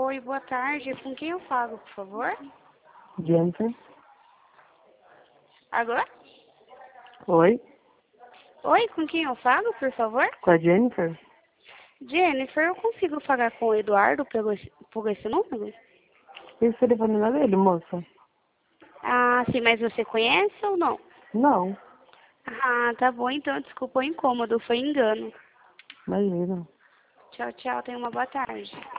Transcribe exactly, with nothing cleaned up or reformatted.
Oi, boa tarde. Com quem eu falo, por favor? Jennifer. Agora? Oi? Oi, com quem eu falo, por favor? Com a Jennifer? Jennifer, eu consigo falar com o Eduardo pelo, esse- por esse número? Esse telefone não é dele, moça? Ah, sim, mas você conhece ou não? Não. Ah, tá bom, então, desculpa o incômodo, foi engano. Imagina. Tchau, tchau, tenha uma boa tarde.